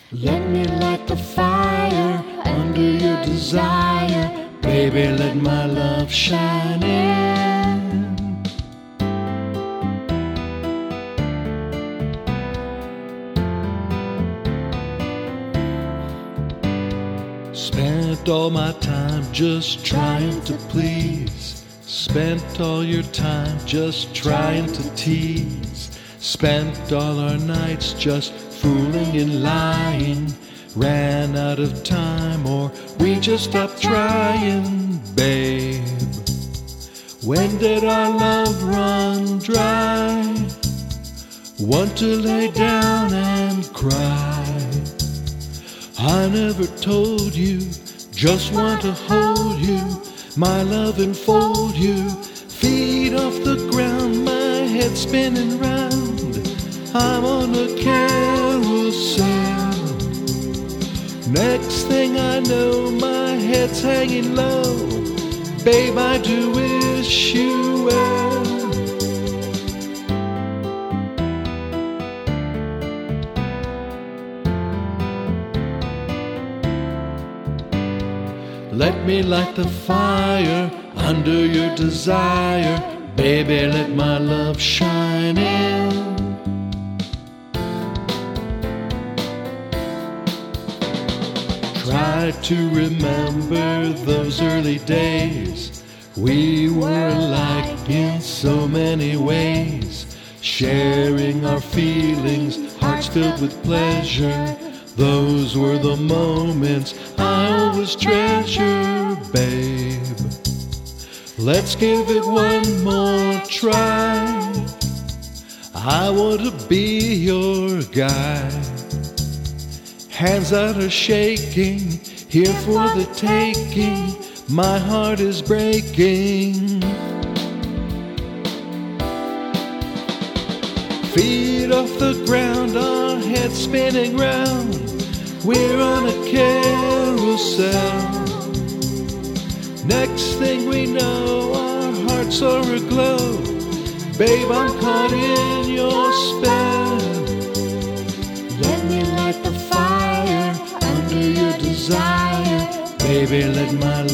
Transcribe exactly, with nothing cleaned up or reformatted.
Let me light the fire under your desire. Baby, let my love shine in. Spent all my time just trying to please. Spent all your time just trying to tease. Spent all our nights just fooling and lying. Ran out of time, or we just stopped trying, babe. When did our love run dry? Want to lay down and cry. I never told you, just want to hold you, my love enfold you. Feet off the ground, my head spinning round. I'm on a carousel. Next thing I know, my head's hanging low. Babe, I do wish you well. Let me light the fire under your desire. Baby, let my love shine in. Try to remember those early days. We were alike in so many ways, sharing our feelings, hearts filled with pleasure. Those were the moments I always treasure, babe. Let's give it one more try. I want to be your guy. Hands that are shaking, here for the taking. My heart is breaking. Feet off the ground, our heads spinning round. We're on a carousel. Next thing we know, our hearts are aglow. Babe, I'm caught in your spell. Let me light the fire under your desire. Baby, let my